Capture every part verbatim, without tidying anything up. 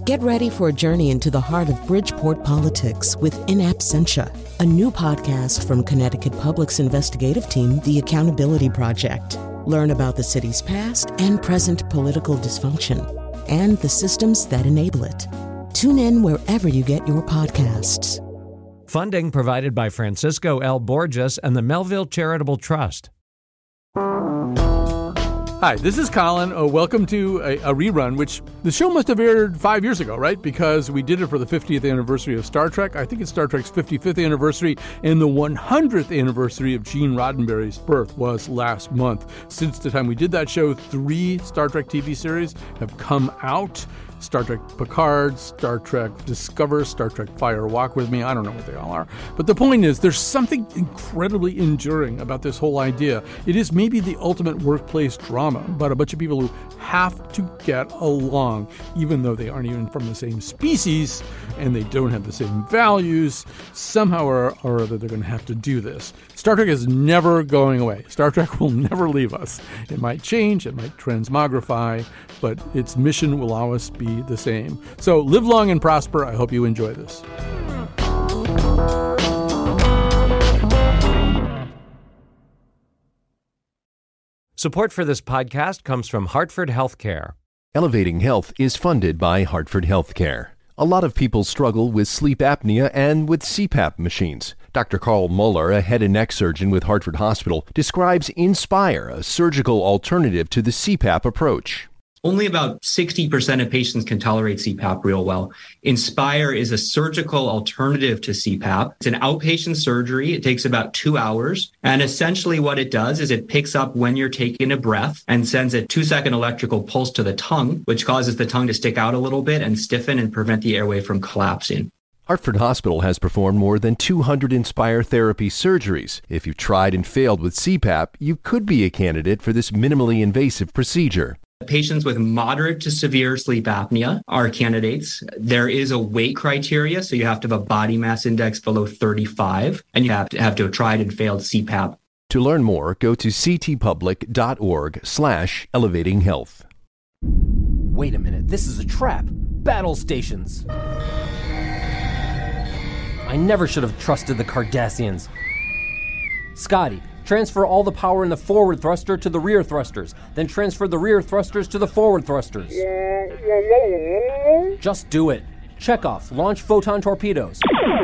Get ready for a journey into the heart of Bridgeport politics with In Absentia, a new podcast from Connecticut Public's investigative team, The Accountability Project. Learn about the city's past and present political dysfunction and the systems that enable it. Tune in wherever you get your podcasts. Funding provided by Francisco L. Borges and the Melville Charitable Trust. Hi, this is Colin. Uh, welcome to a, a rerun, which the show must have aired five years ago, right? Because we did it for the fiftieth anniversary of Star Trek. I think it's Star Trek's fifty-fifth anniversary, and the one hundredth anniversary of Gene Roddenberry's birth was last month. Since the time we did that show, three Star Trek T V series have come out. Star Trek Picard, Star Trek Discover, Star Trek Fire Walk With Me. I don't know what they all are. But the point is, there's something incredibly enduring about this whole idea. It is maybe the ultimate workplace drama about a bunch of people who have to get along, even though they aren't even from the same species and they don't have the same values. Somehow or, or other, they're going to have to do this. Star Trek is never going away. Star Trek will never leave us. It might change, it might transmogrify, but its mission will always be the same. So live long and prosper. I hope you enjoy this. Support for this podcast comes from Hartford Healthcare. Elevating Health is funded by Hartford Healthcare. A lot of people struggle with sleep apnea and with C PAP machines. Doctor Carl Muller, a head and neck surgeon with Hartford Hospital, describes Inspire, a surgical alternative to the C PAP approach. Only about sixty percent of patients can tolerate C PAP real well. Inspire is a surgical alternative to C PAP. It's an outpatient surgery. It takes about two hours. And essentially what it does is it picks up when you're taking a breath and sends a two-second electrical pulse to the tongue, which causes the tongue to stick out a little bit and stiffen and prevent the airway from collapsing. Hartford Hospital has performed more than two hundred Inspire therapy surgeries. If you've tried and failed with C PAP, you could be a candidate for this minimally invasive procedure. Patients with moderate to severe sleep apnea are candidates. There is a weight criteria, so you have to have a body mass index below thirty-five, and you have to have to have tried and failed C PAP. To learn more, go to ctpublic.org slash elevating health. Wait a minute, this is a trap. Battle stations. I never should have trusted the Cardassians. Scotty, transfer all the power in the forward thruster to the rear thrusters, then transfer the rear thrusters to the forward thrusters. Just do it. Chekhov, launch photon torpedoes.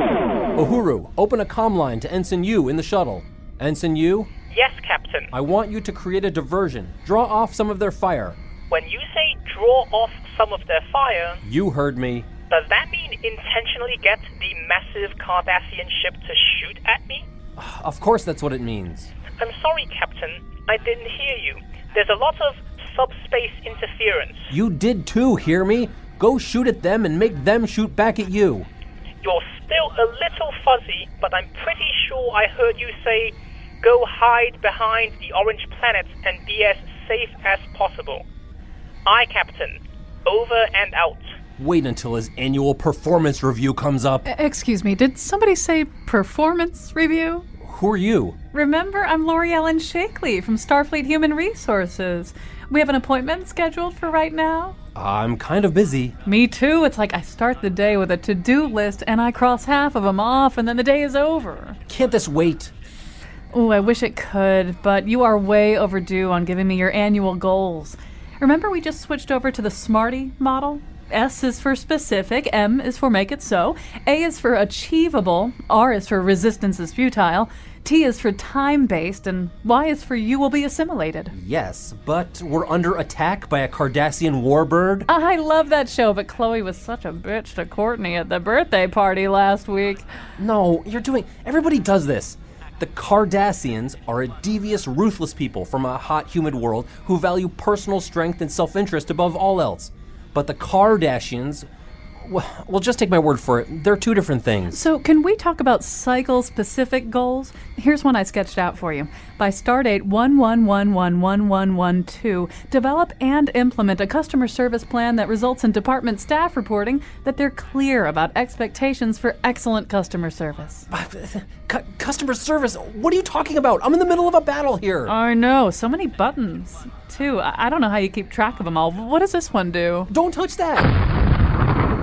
Uhuru, open a comm line to Ensign Yu in the shuttle. Ensign Yu? Yes, Captain. I want you to create a diversion. Draw off some of their fire. When you say draw off some of their fire... You heard me. Does that mean intentionally get the massive Cardassian ship to shoot at me? Of course that's what it means. I'm sorry, Captain. I didn't hear you. There's a lot of subspace interference. You did too, hear me? Go shoot at them and make them shoot back at you. You're still a little fuzzy, but I'm pretty sure I heard you say, go hide behind the orange planet and be as safe as possible. Aye, Captain. Over and out. Wait until his annual performance review comes up. Excuse me, did somebody say performance review? Who are you? Remember, I'm Lori Ellen Shakely from Starfleet Human Resources. We have an appointment scheduled for right now? I'm kind of busy. Me too. It's like I start the day with a to-do list and I cross half of them off and then the day is over. Can't this wait? Oh, I wish it could, but you are way overdue on giving me your annual goals. Remember we just switched over to the SMARTY model? S is for specific, M is for make it so, A is for achievable, R is for resistance is futile, T is for time-based, and Y is for you will be assimilated. Yes, but we're under attack by a Cardassian warbird? I love that show, but Chloe was such a bitch to Courtney at the birthday party last week. No, you're doing... Everybody does this. The Cardassians are a devious, ruthless people from a hot, humid world who value personal strength and self-interest above all else. But the Kardashians, well, just take my word for it. They're two different things. So can we talk about cycle-specific goals? Here's one I sketched out for you. By stardate one one one one one one one two, develop and implement a customer service plan that results in department staff reporting that they're clear about expectations for excellent customer service. C- customer service? What are you talking about? I'm in the middle of a battle here. I know. So many buttons, too. I, I don't know how you keep track of them all. What does this one do? Don't touch that.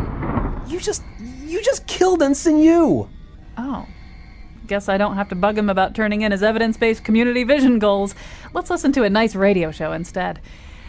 You just, you just killed Ensign Yu. Oh. Guess I don't have to bug him about turning in his evidence-based community vision goals. Let's listen to a nice radio show instead.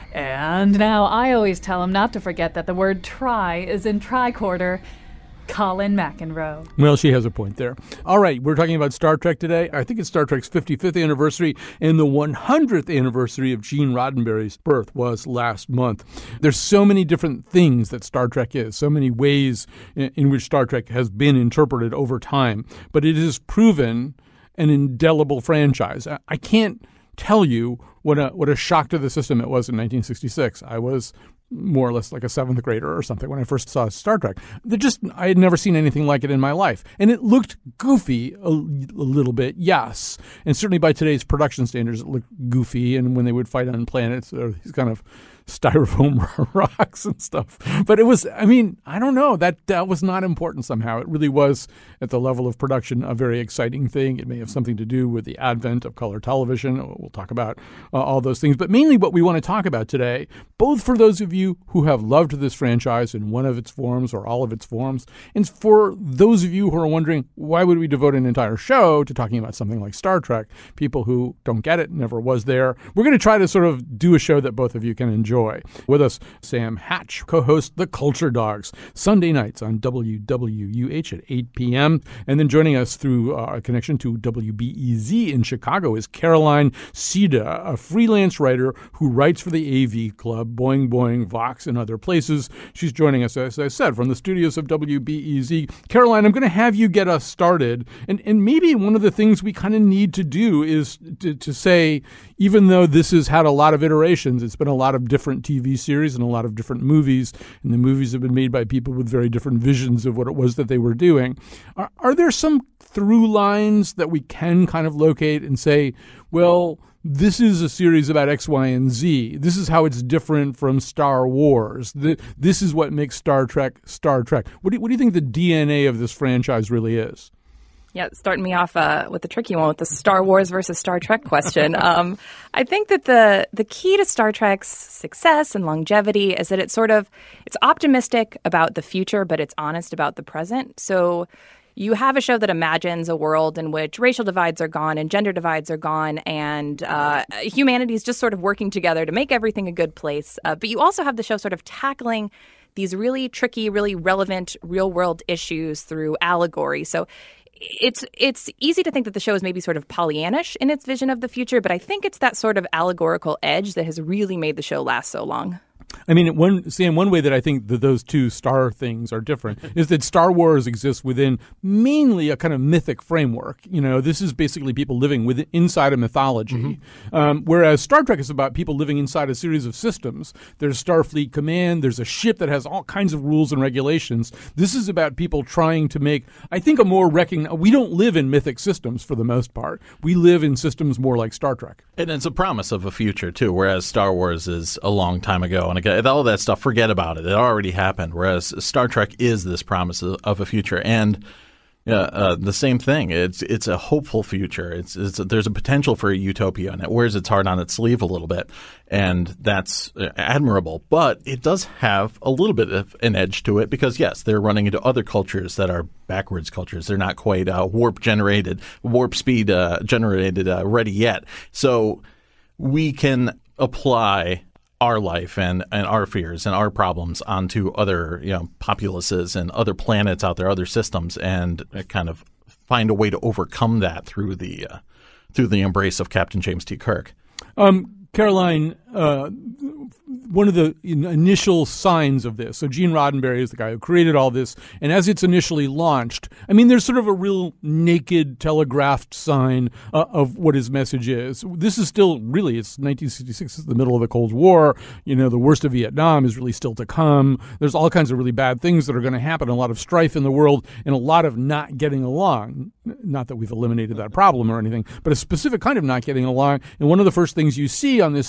And now I always tell him not to forget that the word try is in tricorder. Colin McEnroe. Well, she has a point there. All right, we're talking about Star Trek today. I think it's Star Trek's fifty-fifth anniversary, and the one hundredth anniversary of Gene Roddenberry's birth was last month. There's so many different things that Star Trek is, so many ways in, in which Star Trek has been interpreted over time, but it is proven an indelible franchise. I, I can't tell you what a what a shock to the system it was in nineteen sixty-six. I was more or less like a seventh grader or something when I first saw Star Trek. They just I had never seen anything like it in my life. And it looked goofy a, a little bit, yes. And certainly by today's production standards, it looked goofy. And when they would fight on planets, or these kind of styrofoam rocks and stuff. But it was, I mean, I don't know. That, that was not important somehow. It really was, at the level of production, a very exciting thing. It may have something to do with the advent of color television. We'll talk about uh, all those things. But mainly what we want to talk about today, both for those of you who have loved this franchise in one of its forms or all of its forms, and for those of you who are wondering, why would we devote an entire show to talking about something like Star Trek? People who don't get it, never was there. We're going to try to sort of do a show that both of you can enjoy. With us, Sam Hatch, co-host The Culture Dogs, Sunday nights on W W U H at eight p.m. And then joining us through uh, a connection to W B E Z in Chicago is Caroline Sida, a freelance writer who writes for the A V Club, Boing Boing, Vox, and other places. She's joining us, as I said, from the studios of W B E Z. Caroline, I'm going to have you get us started. And, and maybe one of the things we kind of need to do is to, to say, even though this has had a lot of iterations, it's been a lot of different T V series and a lot of different movies, and the movies have been made by people with very different visions of what it was that they were doing. Are, are there some through lines that we can kind of locate and say, well, this is a series about X, Y, and Z. This is how it's different from Star Wars. The, this is what makes Star Trek Star Trek. What do, what do you think the D N A of this franchise really is? Yeah, starting me off uh, with the tricky one with the Star Wars versus Star Trek question. um, I think that the the key to Star Trek's success and longevity is that it's sort of it's optimistic about the future, but it's honest about the present. So you have a show that imagines a world in which racial divides are gone and gender divides are gone, and uh, humanity is just sort of working together to make everything a good place. Uh, but you also have the show sort of tackling these really tricky, really relevant real-world issues through allegory. So It's it's easy to think that the show is maybe sort of Pollyannish in its vision of the future, but I think it's that sort of allegorical edge that has really made the show last so long. I mean, one Sam, one way that I think that those two star things are different is that Star Wars exists within mainly a kind of mythic framework. You know, this is basically people living within, inside a mythology, mm-hmm. um, whereas Star Trek is about people living inside a series of systems. There's Starfleet Command. There's a ship that has all kinds of rules and regulations. This is about people trying to make, I think, a more recogn- we don't live in mythic systems for the most part. We live in systems more like Star Trek. And it's a promise of a future, too, whereas Star Wars is a long time ago. And again, all that stuff, forget about it. It already happened, whereas Star Trek is this promise of a future. And uh, uh, the same thing. It's it's a hopeful future. It's, it's a, there's a potential for a utopia, and it wears its heart on its sleeve a little bit. And that's admirable. But it does have a little bit of an edge to it because, yes, they're running into other cultures that are backwards cultures. They're not quite uh, warp generated, warp speed uh, generated uh, ready yet. So we can apply our life and, and our fears and our problems onto other, you know, populaces and other planets out there, other systems, and kind of find a way to overcome that through the uh, through the embrace of Captain James T. Kirk. Um, Caroline, uh, one of the initial signs of this, so Gene Roddenberry is the guy who created all this, and as it's initially launched, I mean, there's sort of a real naked telegraphed sign uh, of what his message is. This is still really, it's nineteen sixty-six, it's the middle of the Cold War. You know, the worst of Vietnam is really still to come. There's all kinds of really bad things that are going to happen, a lot of strife in the world, and a lot of not getting along. Not that we've eliminated that problem or anything, but a specific kind of not getting along. And one of the first things you see on this star- starship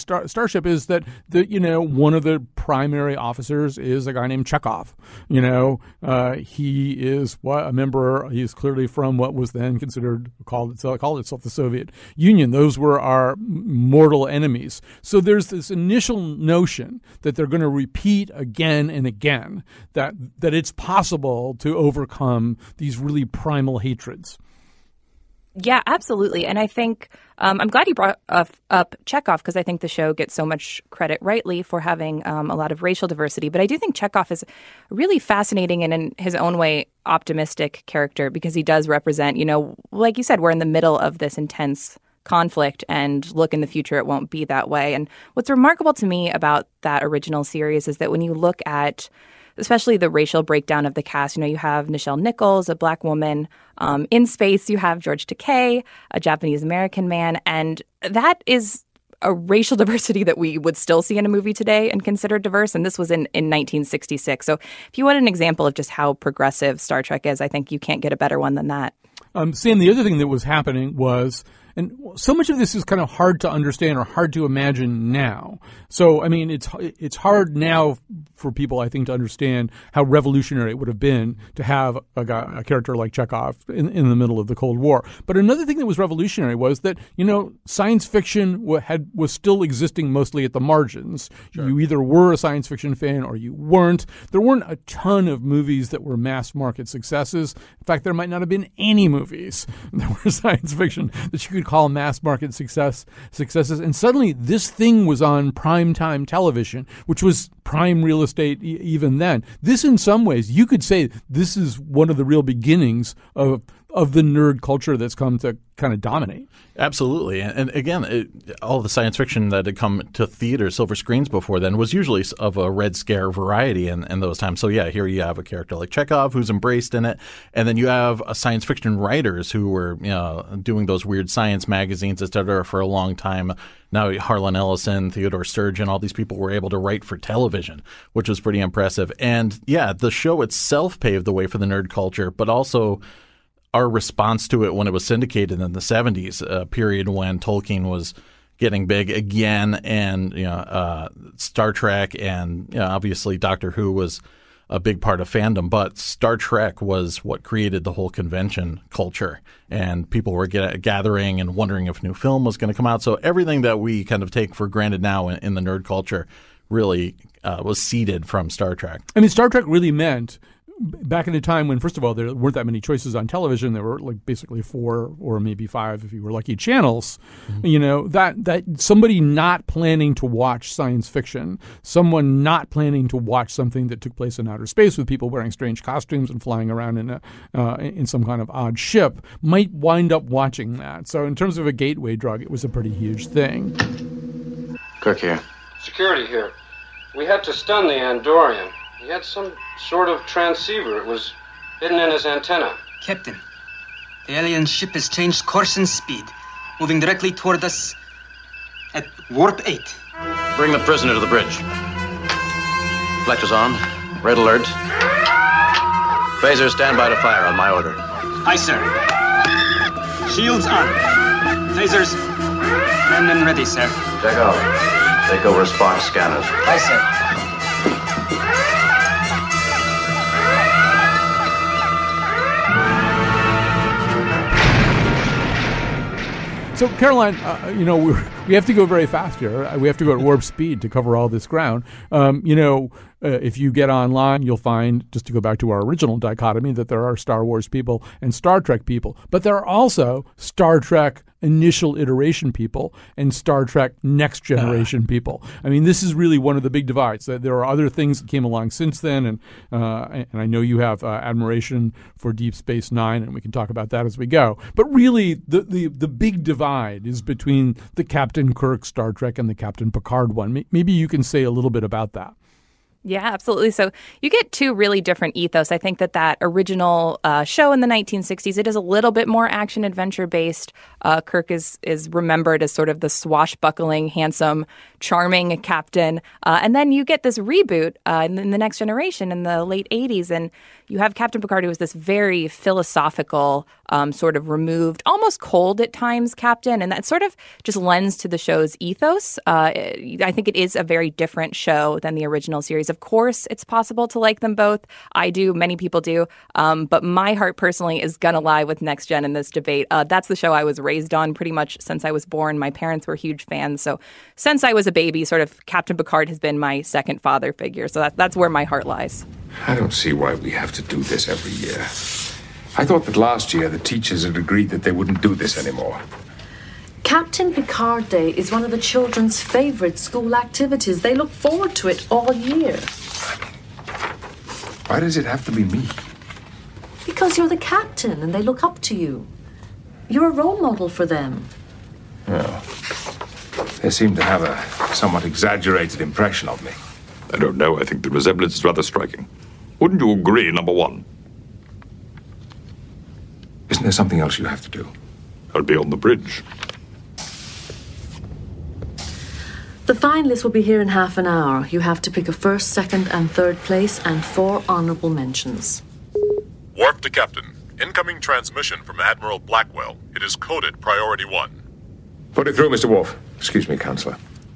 Starship is that the you know one of the primary officers is a guy named Chekhov. You know, uh, he is what a member. He is clearly from what was then considered called itself called itself the Soviet Union. Those were our mortal enemies. So there's this initial notion that they're going to repeat again and again that that it's possible to overcome these really primal hatreds. Yeah, absolutely. And I think um, I'm glad you brought up, up Chekhov, because I think the show gets so much credit rightly for having um, a lot of racial diversity. But I do think Chekhov is a really fascinating and in his own way optimistic character, because he does represent, you know, like you said, we're in the middle of this intense conflict, and look, in the future it won't be that way. And what's remarkable to me about that original series is that when you look at especially the racial breakdown of the cast, you know, you have Nichelle Nichols, a black woman. Um, in space, you have George Takei, a Japanese-American man. And that is a racial diversity that we would still see in a movie today and consider diverse. And this was in, in nineteen sixty-six. So if you want an example of just how progressive Star Trek is, I think you can't get a better one than that. Um, Sam, the other thing that was happening was, and so much of this is kind of hard to understand or hard to imagine now. So, I mean, it's it's hard now for people, I think, to understand how revolutionary it would have been to have a, guy, a character like Chekhov in, in the middle of the Cold War. But another thing that was revolutionary was that, you know, science fiction had was still existing mostly at the margins. Sure. You either were a science fiction fan or you weren't. There weren't a ton of movies that were mass market successes. In fact, there might not have been any movies that were science fiction that you could call mass market success successes. And suddenly this thing was on primetime television, which was prime real estate e- even then. This, in some ways, you could say this is one of the real beginnings of of the nerd culture that's come to kind of dominate. Absolutely. And, and again, it, all the science fiction that had come to theater, silver screens before then, was usually of a Red Scare variety in, in those times. So yeah, here you have a character like Chekhov who's embraced in it. And then you have a science fiction writers who were, you know, doing those weird science magazines, et cetera, for a long time. Now Harlan Ellison, Theodore Sturgeon, all these people were able to write for television, which was pretty impressive. And yeah, the show itself paved the way for the nerd culture, but also our response to it when it was syndicated in the seventies, a period when Tolkien was getting big again, and you know uh, Star Trek and you know, obviously Doctor Who was a big part of fandom, but Star Trek was what created the whole convention culture, and people were get, gathering and wondering if a new film was going to come out. So everything that we kind of take for granted now in, in the nerd culture really uh, was seeded from Star Trek. I mean, Star Trek really meant, back in a time when, first of all, there weren't that many choices on television, there were like basically four or maybe five, if you were lucky, channels, mm-hmm. you know, that, that somebody not planning to watch science fiction, someone not planning to watch something that took place in outer space with people wearing strange costumes and flying around in a uh, in some kind of odd ship might wind up watching that. So in terms of a gateway drug, it was a pretty huge thing. Kirk here. Security here. We had to stun the Andorian. He had some sort of transceiver. It was hidden in his antenna. Captain, the alien ship has changed course and speed, moving directly toward us at warp eight. Bring the prisoner to the bridge. Reflectors on. Red alert. Phasers stand by to fire on my order. Aye, sir. Shields on. Phasers manned and ready, sir. Check out. Take over response scanners. Aye, sir. So, Caroline, uh, you know, we we have to go very fast here. We have to go at warp speed to cover all this ground. Um, you know, uh, if you get online, you'll find, just to go back to our original dichotomy, that there are Star Wars people and Star Trek people. But there are also Star Trek initial iteration people and Star Trek next generation uh. people. I mean, this is really one of the big divides. There are other things that came along since then, and uh, and I know you have uh, admiration for Deep Space Nine, and we can talk about that as we go. But really, the the, the big divide is between the Captain Kirk Star Trek and the Captain Picard one. Maybe you can say a little bit about that. Yeah, absolutely. So you get two really different ethos. I think that that original uh, show in the nineteen sixties, it is a little bit more action-adventure based. Uh, Kirk is is remembered as sort of the swashbuckling, handsome, charming captain. Uh, and then you get this reboot uh, in, in the Next Generation in the late eighties, and you have Captain Picard, who is this very philosophical, um, sort of removed, almost cold at times, Captain. And that sort of just lends to the show's ethos. Uh, I think it is a very different show than the original series. Of course, it's possible to like them both. I do. Many people do. Um, but my heart personally is going to lie with Next Gen in this debate. Uh, that's the show I was raised on pretty much since I was born. My parents were huge fans. So since I was a baby, sort of Captain Picard has been my second father figure. So that, that's where my heart lies. I don't see why we have to do this every year. I thought that last year the teachers had agreed that they wouldn't do this anymore. Captain Picard Day is one of the children's favorite school activities. They look forward to it all year. Why does it have to be me? Because you're the captain and they look up to you. You're a role model for them. Well, they seem to have a somewhat exaggerated impression of me. I don't know. I think the resemblance is rather striking. Wouldn't you agree, number one? Isn't there something else you have to do? I'll be on the bridge. The finalists will be here in half an hour. You have to pick a first, second, and third place and four honorable mentions. Warp to Captain. Incoming transmission from Admiral Blackwell. It is coded Priority One. Put it through, Mister Worf. Excuse me, Counselor.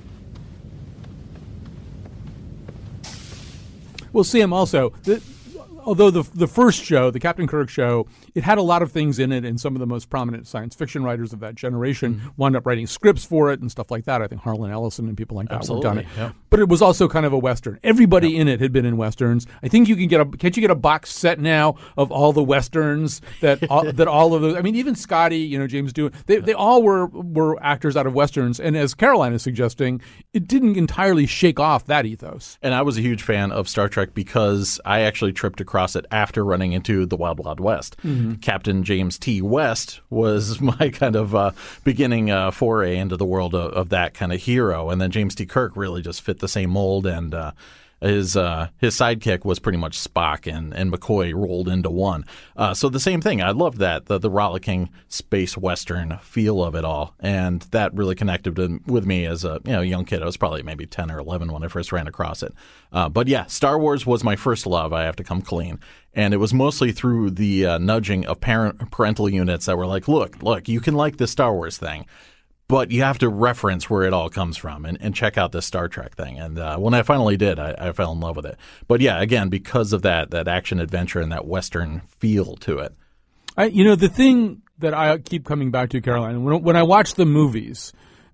Well, Sam, also, the, although the the first show, the Captain Kirk show, it had a lot of things in it, and some of the most prominent science fiction writers of that generation mm-hmm. wound up writing scripts for it and stuff like that. I think Harlan Ellison and people like that Absolutely, worked on it. Yeah. But it was also kind of a Western. Everybody yeah. in it had been in Westerns. I think you can get a can't you get a box set now of all the Westerns that all, that all of those. I mean, even Scotty, you know, James Doohan, they they all were were actors out of Westerns. And as Caroline is suggesting, it didn't entirely shake off that ethos. And I was a huge fan of Star Trek because I actually tripped across it after running into the Wild Wild West. Mm-hmm. Captain James T. West was my kind of uh, beginning uh, foray into the world of, of that kind of hero. And then James T. Kirk really just fit the same mold. And uh, his uh, his sidekick was pretty much Spock, and, and McCoy rolled into one. Uh, so the same thing. I loved that, the, the rollicking space Western feel of it all. And that really connected with me as a you know young kid. I was probably maybe ten or eleven when I first ran across it. Uh, but yeah, Star Wars was my first love. I have to come clean. And it was mostly through the uh, nudging of parent parental units that were like, look, look, you can like this Star Wars thing, but you have to reference where it all comes from and, and check out this Star Trek thing. And uh, when I finally did, I, I fell in love with it. But yeah, again, because of that that action adventure and that Western feel to it. I, you know, the thing that I keep coming back to, Caroline, when, when I watch the movies,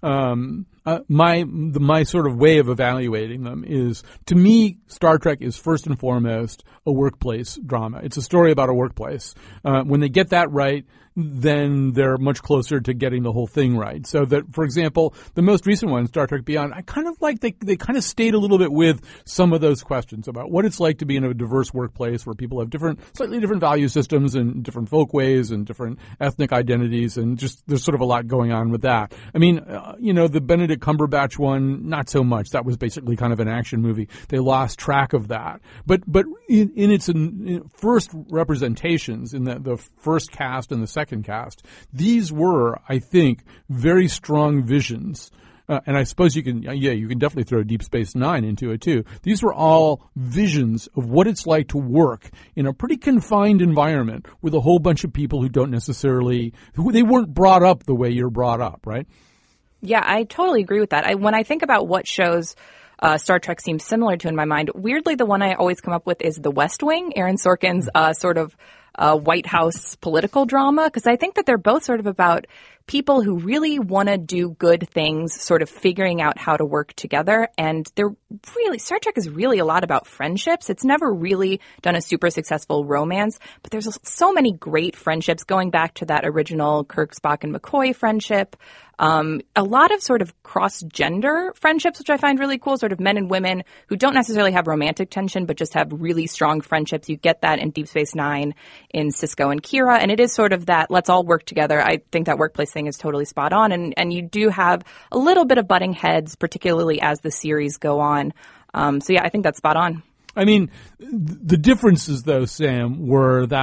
um, uh, my the, my sort of way of evaluating them is, to me, Star Trek is first and foremost a workplace drama. It's a story about a workplace. Uh, when they get that right, then they're much closer to getting the whole thing right. So that, for example, the most recent one, Star Trek Beyond, I kind of like they they kind of stayed a little bit with some of those questions about what it's like to be in a diverse workplace where people have different, slightly different value systems and different folkways and different ethnic identities, and just there's sort of a lot going on with that. I mean, uh, you know, the Benedict Cumberbatch one, not so much. That was basically kind of an action movie. They lost track of that. But but in, in its in first representations, in the, the first cast and the second cast, these were, I think, very strong visions. Uh, and I suppose you can, yeah, you can definitely throw Deep Space Nine into it too. These were all visions of what it's like to work in a pretty confined environment with a whole bunch of people who don't necessarily, who they weren't brought up the way you're brought up, right? Yeah, I totally agree with that. I, when I think about what shows uh, Star Trek seems similar to in my mind, weirdly, the one I always come up with is The West Wing, Aaron Sorkin's uh, sort of uh, White House political drama, because I think that they're both sort of about people who really want to do good things, sort of figuring out how to work together. And they're really, Star Trek is really a lot about friendships. It's never really done a super successful romance, but there's so many great friendships going back to that original Kirk, Spock, and McCoy friendship. Um, a lot of sort of cross-gender friendships, which I find really cool, sort of men and women who don't necessarily have romantic tension, but just have really strong friendships. You get that in Deep Space Nine, in Sisko and Kira, and it is sort of that let's all work together. I think that workplace thing is totally spot on, and, and you do have a little bit of butting heads, particularly as the series go on. Um, so yeah, I think that's spot on. I mean, the differences, though, Sam, were that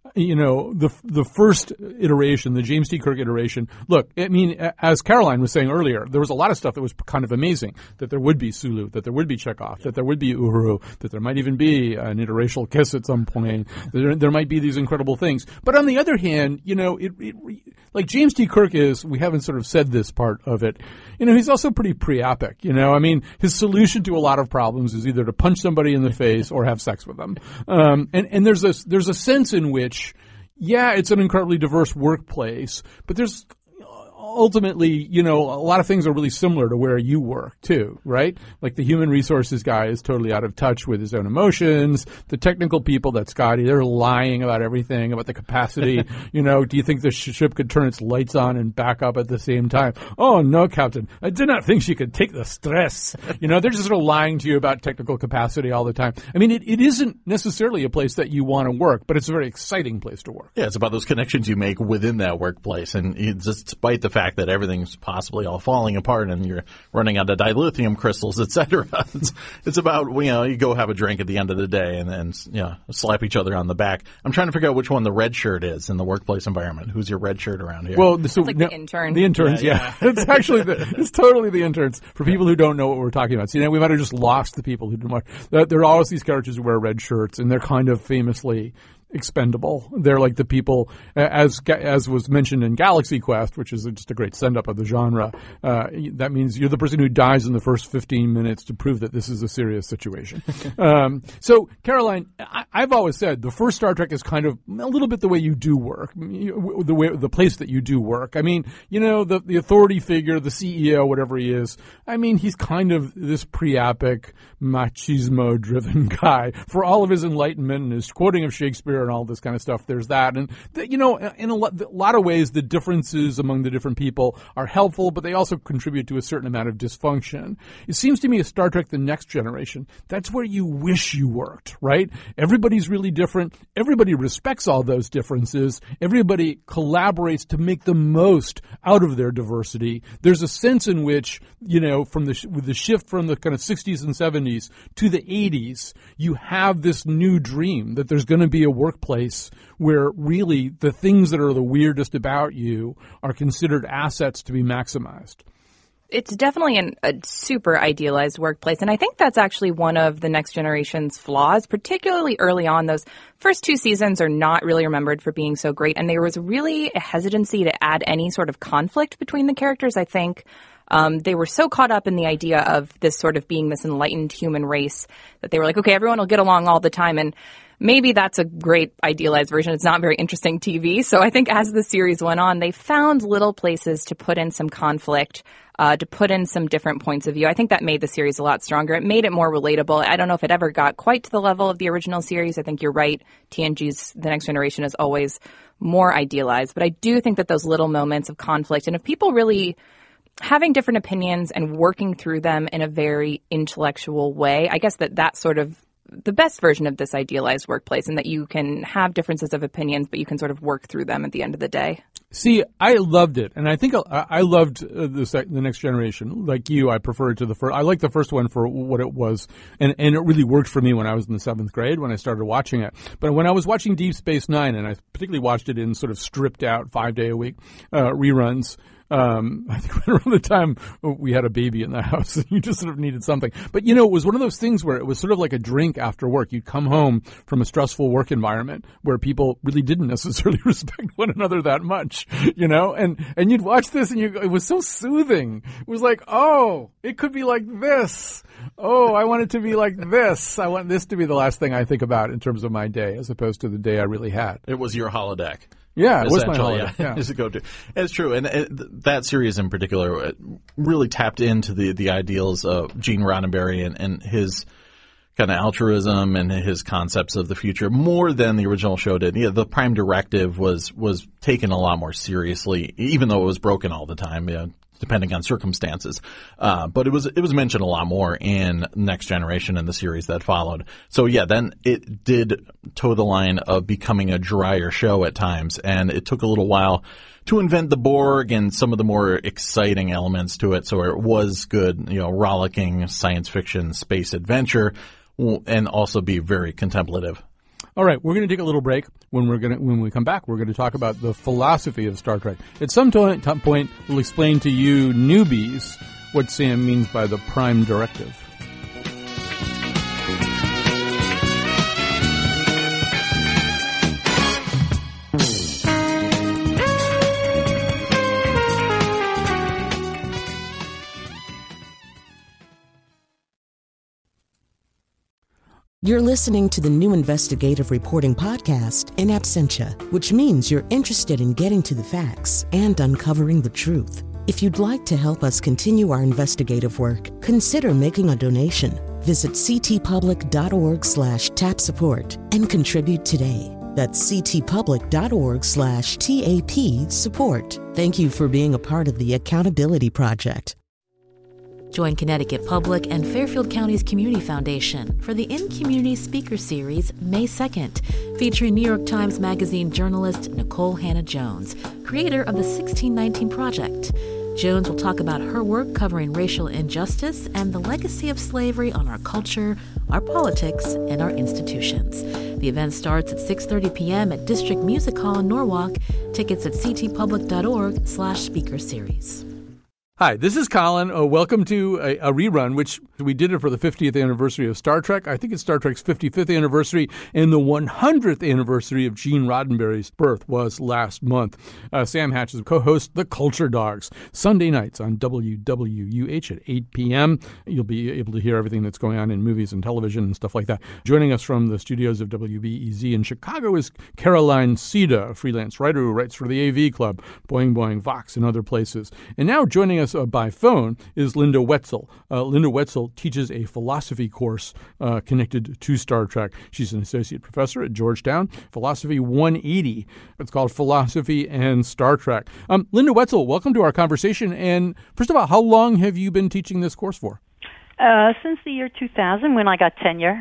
you know, the the first iteration, the James T. Kirk iteration, look, I mean, as Caroline was saying earlier, there was a lot of stuff that was kind of amazing, that there would be Sulu, that there would be Chekhov, that there would be Uhuru, that there might even be an interracial kiss at some point, there, there might be these incredible things. But on the other hand, you know, it, it like James T. Kirk is, we haven't sort of said this part of it, you know, he's also pretty pre-epic, you know, I mean, his solution to a lot of problems is either to punch somebody in the face or have sex with them. Um, and, and there's a, there's a sense in which, yeah, it's an incredibly diverse workplace, but there's ultimately, you know, a lot of things are really similar to where you work too, right? Like the human resources guy is totally out of touch with his own emotions. The technical people, that Scotty, they're lying about everything, about the capacity. You know, do you think the sh- ship could turn its lights on and back up at the same time? Oh, no, Captain. I did not think she could take the stress. You know, they're just sort of lying to you about technical capacity all the time. I mean, it, it isn't necessarily a place that you want to work, but it's a very exciting place to work. Yeah, it's about those connections you make within that workplace. And it's despite the fact that everything's possibly all falling apart and you're running out of dilithium crystals, et cetera. It's, it's about, you know, you go have a drink at the end of the day and then, you know, slap each other on the back. I'm trying to figure out which one the red shirt is in the workplace environment. Who's your red shirt around here? Well, so, it's like no, the intern. The interns, yeah. yeah. It's actually, the, it's totally the interns. For people who don't know what we're talking about. See, you know, we might have just lost the people who don't know. There are always these characters who wear red shirts, and they're kind of famously expendable. They're like the people, as as was mentioned in Galaxy Quest, which is just a great send-up of the genre. Uh, that means you're the person who dies in the first fifteen minutes to prove that this is a serious situation. um, so, Caroline, I, I've always said the first Star Trek is kind of a little bit the way you do work, the way the place that you do work. I mean, you know, the the authority figure, the C E O, whatever he is. I mean, he's kind of this pre-epic, machismo-driven guy. For all of his enlightenment and his quoting of Shakespeare and all this kind of stuff, there's that. And, the, you know, in a lot, a lot of ways, the differences among the different people are helpful, but they also contribute to a certain amount of dysfunction. It seems to me a Star Trek The Next Generation, that's where you wish you worked, right? Everybody's really different. Everybody respects all those differences. Everybody collaborates to make the most out of their diversity. There's a sense in which, you know, from the, with the shift from the kind of sixties and seventies to the eighties, you have this new dream that there's going to be a workplace where really the things that are the weirdest about you are considered assets to be maximized. It's definitely an, a super idealized workplace. And I think that's actually one of the Next Generation's flaws, particularly early on. Those first two seasons are not really remembered for being so great. And there was really a hesitancy to add any sort of conflict between the characters, I think. Um, they were so caught up in the idea of this sort of being this enlightened human race that they were like, okay, everyone will get along all the time. And maybe that's a great idealized version. It's not very interesting T V. So I think as the series went on, they found little places to put in some conflict, uh, to put in some different points of view. I think that made the series a lot stronger. It made it more relatable. I don't know if it ever got quite to the level of the original series. I think you're right. T N G's The Next Generation is always more idealized. But I do think that those little moments of conflict, and if people really having different opinions and working through them in a very intellectual way, I guess that that's sort of the best version of this idealized workplace, and that you can have differences of opinions, but you can sort of work through them at the end of the day. See, I loved it, and I think I, I loved uh, the, the Next Generation. Like you, I prefer it to the first. I like the first one for what it was, and, and it really worked for me when I was in the seventh grade when I started watching it. But when I was watching Deep Space Nine, and I particularly watched it in sort of stripped out five day a week uh, reruns. Um, I think around the time we had a baby in the house, you just sort of needed something. But, you know, it was one of those things where it was sort of like a drink after work. You'd come home from a stressful work environment where people really didn't necessarily respect one another that much, you know, and, and you'd watch this and you, it was so soothing. It was like, oh, it could be like this. Oh, I want it to be like this. I want this to be the last thing I think about in terms of my day, as opposed to the day I really had. It was your holodeck. Yeah, it was my holiday. Yeah, yeah. Is a go-to. It's true, and it, that series in particular really tapped into the, the ideals of Gene Roddenberry and, and his kind of altruism and his concepts of the future more than the original show did. Yeah, the Prime Directive was was taken a lot more seriously, even though it was broken all the time. Yeah. Depending on circumstances. Uh, but it was, it was mentioned a lot more in Next Generation and the series that followed. So yeah, then it did toe the line of becoming a drier show at times, and it took a little while to invent the Borg and some of the more exciting elements to it. So it was good, you know, rollicking science fiction space adventure, and also be very contemplative. All right, we're going to take a little break. When we're going to, when we come back, we're going to talk about the philosophy of Star Trek. At some to- t- point, we'll explain to you newbies what Sam means by the Prime Directive. You're listening to the new investigative reporting podcast, In Absentia, which means you're interested in getting to the facts and uncovering the truth. If you'd like to help us continue our investigative work, consider making a donation. Visit ctpublic.org slash tap support and contribute today. That's ctpublic.org slash TAP support. Thank you for being a part of the Accountability Project. Join Connecticut Public and Fairfield County's Community Foundation for the In Community Speaker Series May second, featuring New York Times Magazine journalist Nikole Hannah-Jones, creator of the sixteen nineteen Project. Jones will talk about her work covering racial injustice and the legacy of slavery on our culture, our politics, and our institutions. The event starts at six thirty p.m. at District Music Hall in Norwalk. Tickets at ctpublic.org slash speaker series. Hi, this is Colin. Uh, welcome to a, a rerun, which we did it for the fiftieth anniversary of Star Trek. I think it's Star Trek's fifty-fifth anniversary, and the one hundredth anniversary of Gene Roddenberry's birth was last month. Uh, Sam Hatches co-hosts The Culture Dogs, Sunday nights on W W U H at eight p.m. You'll be able to hear everything that's going on in movies and television and stuff like that. Joining us from the studios of W B E Z in Chicago is Caroline Sida, a freelance writer who writes for the A V Club, Boing Boing, Vox, and other places. And now joining us Uh, by phone is Linda Wetzel. Uh, Linda Wetzel teaches a philosophy course uh, connected to Star Trek. She's an associate professor at Georgetown, Philosophy one eighty. It's called Philosophy and Star Trek. Um, Linda Wetzel, welcome to our conversation. And first of all, how long have you been teaching this course for? Uh, since the year two thousand, when I got tenure.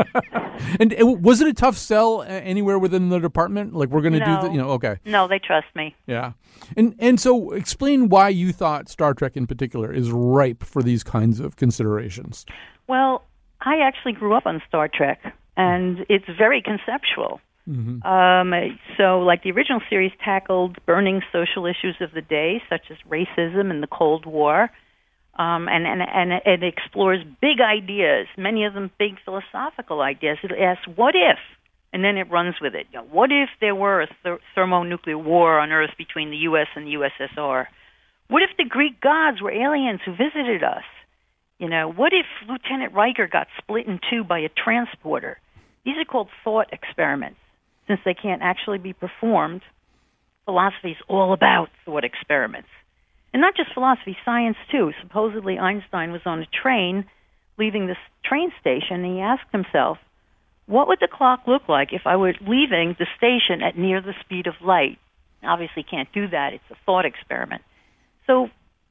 And uh, was it a tough sell uh, anywhere within the department? Like, we're going to no. do the, you know, okay. No, they trust me. Yeah. And and so explain why you thought Star Trek in particular is ripe for these kinds of considerations. Well, I actually grew up on Star Trek, and it's very conceptual. Mm-hmm. Um, so, like, the original series tackled burning social issues of the day, such as racism and the Cold War. Um, and, and, and it explores big ideas, many of them big philosophical ideas. It asks, what if? And then it runs with it. You know, what if there were a th- thermonuclear war on Earth between the U S and the U S S R? What if the Greek gods were aliens who visited us? You know, what if Lieutenant Riker got split in two by a transporter? These are called thought experiments. Since they can't actually be performed, philosophy is all about thought experiments. And not just philosophy, science too. Supposedly Einstein was on a train leaving this train station, and he asked himself, what would the clock look like if I were leaving the station at near the speed of light? Obviously can't do that. It's a thought experiment. So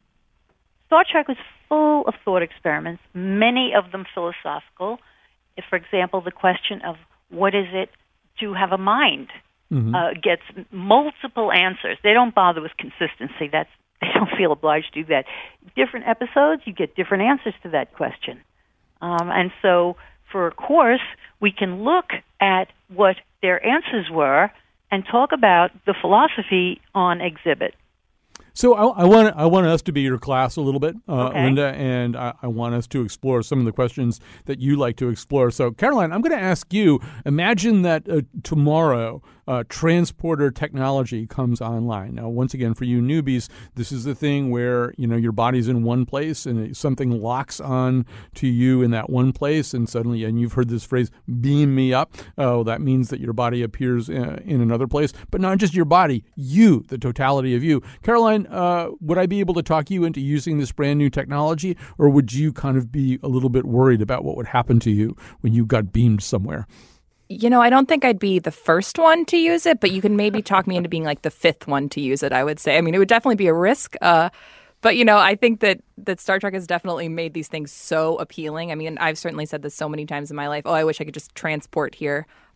Star Trek was full of thought experiments, many of them philosophical. If, for example, the question of what is it to have a mind mm-hmm. uh, gets multiple answers. They don't bother with consistency. That's They don't feel obliged to do that. Different episodes, you get different answers to that question. Um, and so for a course, we can look at what their answers were and talk about the philosophy on exhibit. So I, I want I want us to be your class a little bit, uh, okay. Linda, and I, I want us to explore some of the questions that you like to explore. So, Caroline, I'm going to ask you, imagine that uh, tomorrow uh, transporter technology comes online. Now, once again, for you newbies, this is the thing where, you know, your body's in one place and something locks on to you in that one place, and suddenly, and you've heard this phrase, beam me up. Oh, that means that your body appears in, in another place, but not just your body, you, the totality of you. Caroline, uh, would I be able to talk you into using this brand new technology, or would you kind of be a little bit worried about what would happen to you when you got beamed somewhere? You know, I don't think I'd be the first one to use it, but you can maybe talk me into being like the fifth one to use it, I would say. I mean, it would definitely be a risk. Uh, but, you know, I think that, that Star Trek has definitely made these things so appealing. I mean, I've certainly said this so many times in my life. Oh, I wish I could just transport here.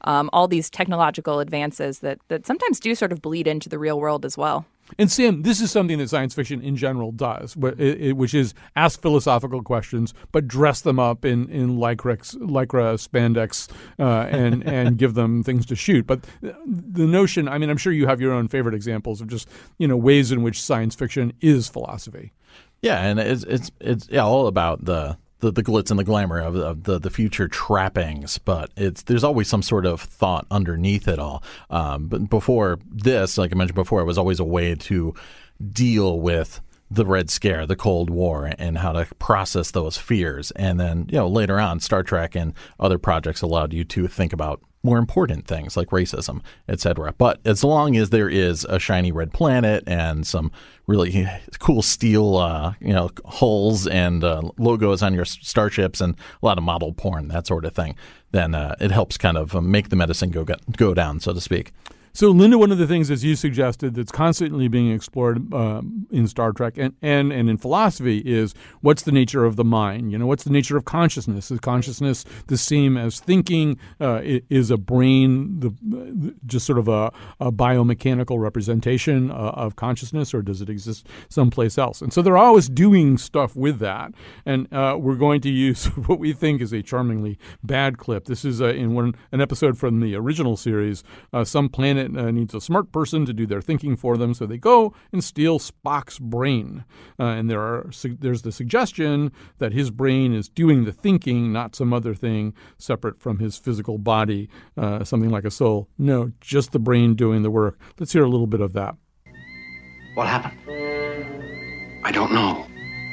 um, all these technological advances that, that sometimes do sort of bleed into the real world as well. And Sam, this is something that science fiction in general does, which is ask philosophical questions, but dress them up in, in lycra, lycra spandex uh, and, and give them things to shoot. But the notion, I mean, I'm sure you have your own favorite examples of just, you know, ways in which science fiction is philosophy. Yeah, and it's it's it's yeah, all about the The, the glitz and the glamour of, of the, the future trappings, but it's there's always some sort of thought underneath it all. Um, but before this, like I mentioned before, it was always a way to deal with the Red Scare, the Cold War, and how to process those fears. And then, you know, later on, Star Trek and other projects allowed you to think about more important things like racism, et cetera. But as long as there is a shiny red planet and some really cool steel, uh, you know, hulls and uh, logos on your starships and a lot of model porn, that sort of thing, then uh, it helps kind of make the medicine go go down, so to speak. So, Linda, one of the things, as you suggested, that's constantly being explored uh, in Star Trek and, and, and in philosophy is what's the nature of the mind? You know, what's the nature of consciousness? Is consciousness the same as thinking? Uh, is a brain the, just sort of a, a biomechanical representation uh, of consciousness, or does it exist someplace else? And so they're always doing stuff with that. And uh, we're going to use what we think is a charmingly bad clip. This is uh, in one an episode from the original series, uh, some planet Uh, needs a smart person to do their thinking for them, so they go and steal Spock's brain. Uh, and there are there's the suggestion that his brain is doing the thinking, not some other thing separate from his physical body, uh, something like a soul. No, just the brain doing the work. Let's hear a little bit of that. What happened? I don't know.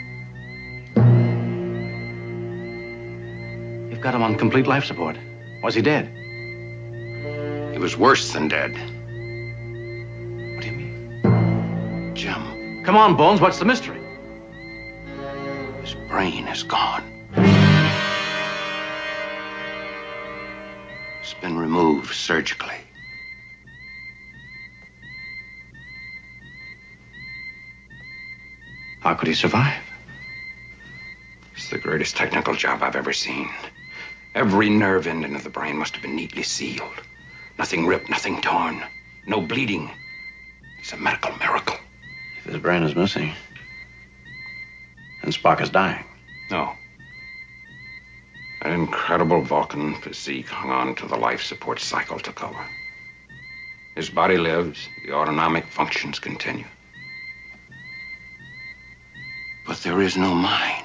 You've got him on complete life support. Was he dead? He was worse than dead. What do you mean? Jim. Come on, Bones, what's the mystery? His brain is gone. It's been removed surgically. How could he survive? It's the greatest technical job I've ever seen. Every nerve ending of the brain must have been neatly sealed. Nothing ripped, nothing torn. No bleeding. It's a medical miracle. If his brain is missing, then Spock is dying. No. An incredible Vulcan physique hung on to the life support cycle took over. His body lives, the autonomic functions continue. But there is no mind.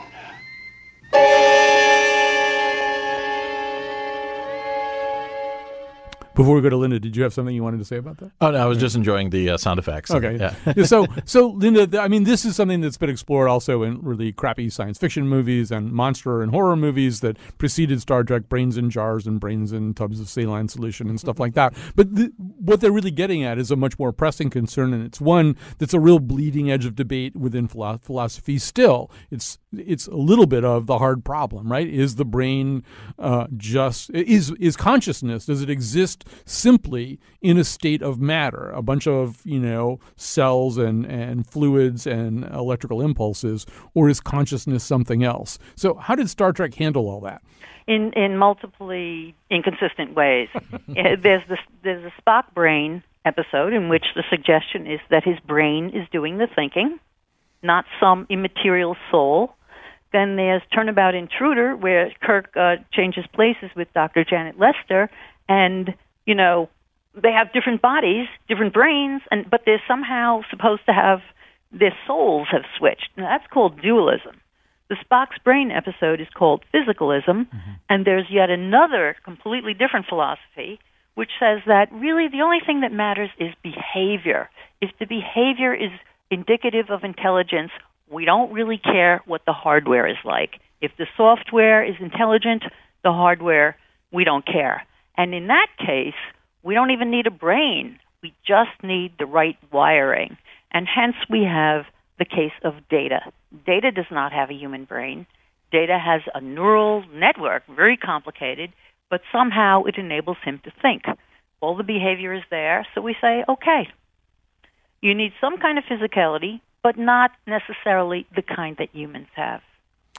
Before we go to Linda, did you have something you wanted to say about that? Oh, no, I was just enjoying the uh, sound effects. Okay. Yeah. so, so Linda, th- I mean, this is something that's been explored also in really crappy science fiction movies and monster and horror movies that preceded Star Trek, brains in jars and brains in tubs of saline solution and stuff like that. But th- what they're really getting at is a much more pressing concern, and it's one that's a real bleeding edge of debate within philo- philosophy still. It's it's a little bit of the hard problem, right? Is the brain uh, just, is is consciousness, does it exist simply in a state of matter, a bunch of, you know, cells and, and fluids and electrical impulses, or is consciousness something else? So how did Star Trek handle all that? In in multiply inconsistent ways. there's this there's a Spock brain episode in which the suggestion is that his brain is doing the thinking, not some immaterial soul. Then there's Turnabout Intruder, where Kirk uh, changes places with Doctor Janet Lester, and you know, they have different bodies, different brains, and but they're somehow supposed to have, their souls have switched. Now, that's called dualism. The Spock's brain episode is called physicalism, mm-hmm. and there's yet another completely different philosophy which says that really the only thing that matters is behavior. If the behavior is indicative of intelligence, we don't really care what the hardware is like. If the software is intelligent, the hardware, we don't care. And in that case, we don't even need a brain. We just need the right wiring. And hence we have the case of Data. Data does not have a human brain. Data has a neural network, very complicated, but somehow it enables him to think. All the behavior is there, so we say, okay, you need some kind of physicality, but not necessarily the kind that humans have.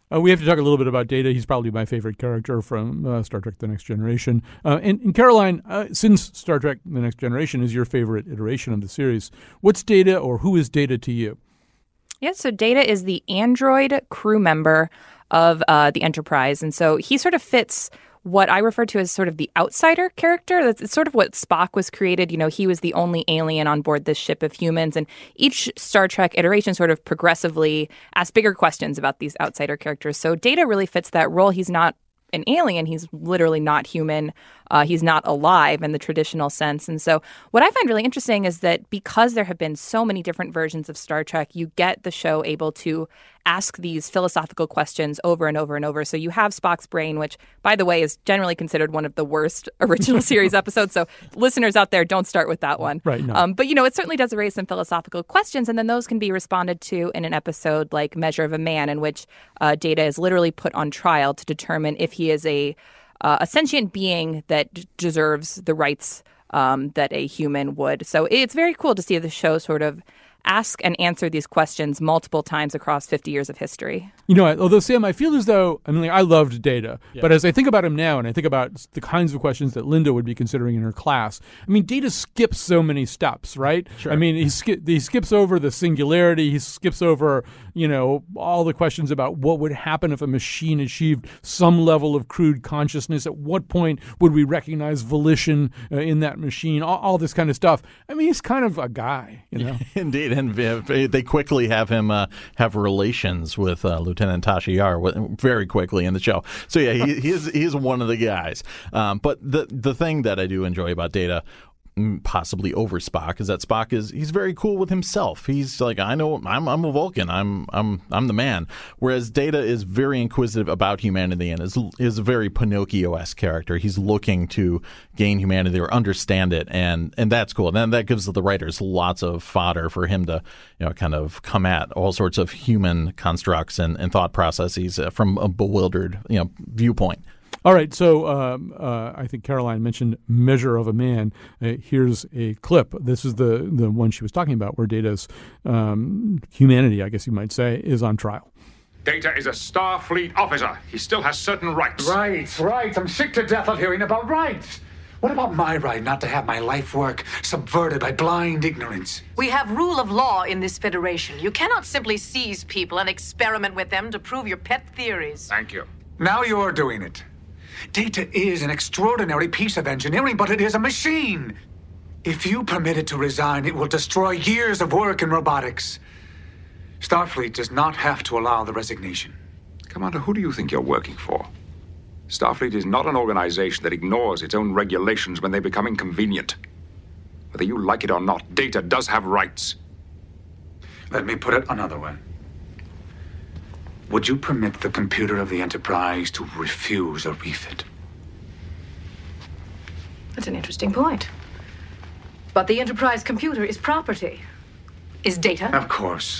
Uh, we have to talk a little bit about Data. He's probably my favorite character from uh, Star Trek The Next Generation. Uh, and, and Caroline, uh, since Star Trek The Next Generation is your favorite iteration of the series, what's Data, or who is Data to you? Yeah, so Data is the android crew member of uh, the Enterprise. And so he sort of fits what I refer to as sort of the outsider character. That's it's sort of what Spock was created. You know, he was the only alien on board this ship of humans. And each Star Trek iteration sort of progressively asks bigger questions about these outsider characters. So Data really fits that role. He's not an alien. He's literally not human. Uh, he's not alive in the traditional sense. And so what I find really interesting is that because there have been so many different versions of Star Trek, you get the show able to ask these philosophical questions over and over and over. So you have Spock's brain, which, by the way, is generally considered one of the worst original series episodes. So listeners out there, don't start with that one. Right. No. Um, but, you know, it certainly does raise some philosophical questions. And then those can be responded to in an episode like Measure of a Man, in which uh, Data is literally put on trial to determine if he is a Uh, a sentient being that d- deserves the rights um, that a human would. So it's very cool to see the show sort of ask and answer these questions multiple times across fifty years of history. You know, although, Sam, I feel as though, I mean, like, I loved Data, Yeah. but as I think about him now and I think about the kinds of questions that Linda would be considering in her class, I mean, Data skips so many steps, right? Sure. I mean, he, sk- he skips over the singularity, he skips over, you know, all the questions about what would happen if a machine achieved some level of crude consciousness, at what point would we recognize volition uh, in that machine, all, all this kind of stuff. I mean, he's kind of a guy, you know? Indeed, and they quickly have him uh, have relations with uh, Lieutenant Tasha Yar very quickly in the show. So yeah, he, he is he's one of the guys. Um, but the the thing that I do enjoy about Data, possibly over Spock, is that Spock is he's very cool with himself. He's like, I know I'm I'm a Vulcan. I'm I'm I'm the man. Whereas Data is very inquisitive about humanity and is is a very Pinocchio-esque character. He's looking to gain humanity or understand it, and and that's cool. And then that gives the writers lots of fodder for him to, you know, kind of come at all sorts of human constructs and, and thought processes from a bewildered, you know, viewpoint. All right, so um, uh, I think Caroline mentioned Measure of a Man. Uh, here's a clip. This is the, the one she was talking about, where Data's um, humanity, I guess you might say, is on trial. Data is a Starfleet officer. He still has certain rights. Right, right. I'm sick to death of hearing about rights. What about my right not to have my life work subverted by blind ignorance? We have rule of law in this federation. You cannot simply seize people and experiment with them to prove your pet theories. Thank you. Now you're doing it. Data is an extraordinary piece of engineering, but it is a machine. If you permit it to resign, it will destroy years of work in robotics. Starfleet does not have to allow the resignation. Commander, who do you think you're working for? Starfleet is not an organization that ignores its own regulations when they become inconvenient. Whether you like it or not, Data does have rights. Let me put it another way. Would you permit the computer of the Enterprise to refuse a refit? That's an interesting point. But the Enterprise computer is property. Is Data? Of course.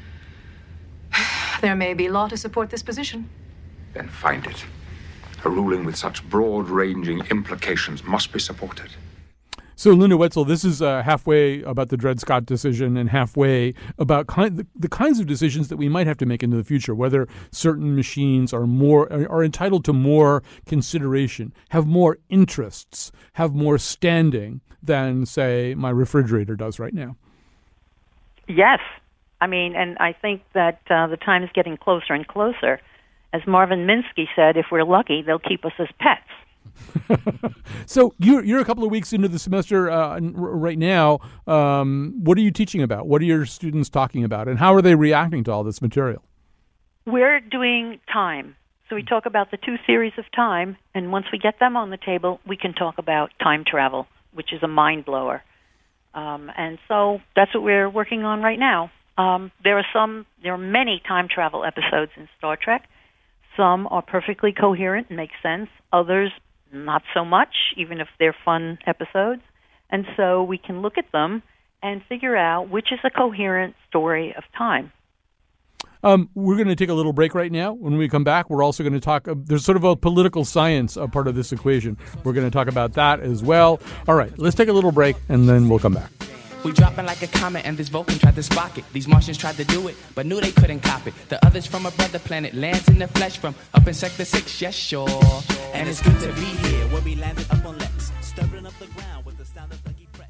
There may be law to support this position. Then find it. A ruling with such broad-ranging implications must be supported. So, Linda Wetzel, this is uh, halfway about the Dred Scott decision and halfway about kind, the, the kinds of decisions that we might have to make into the future, whether certain machines are more are, are entitled to more consideration, have more interests, have more standing than, say, my refrigerator does right now. Yes. I mean, and I think that uh, the time is getting closer and closer. As Marvin Minsky said, if we're lucky, they'll keep us as pets. So you're you're a couple of weeks into the semester uh, right now. Um, what are you teaching about? What are your students talking about, and how are they reacting to all this material? We're doing time. So we talk about the two theories of time, and once we get them on the table, we can talk about time travel, which is a mind blower. Um, and so that's what we're working on right now. Um, there are some, there are many time travel episodes in Star Trek. Some are perfectly coherent and make sense. Others, not so much, even if they're fun episodes. And so we can look at them and figure out which is a coherent story of time. Um, we're going to take a little break right now. When we come back, we're also going to talk, uh, there's sort of a political science uh, part of this equation. We're going to talk about that as well. All right, let's take a little break, and then we'll come back. We dropping like a comet, and this Vulcan tried to spark it. These Martians tried to do it, but knew they couldn't cop it. The others from a brother planet lands in the flesh from up in Sector six, yes, sure. And it's good to be here, where we landed up on Lex, stirring up the ground with the sound of Dougie Fresh.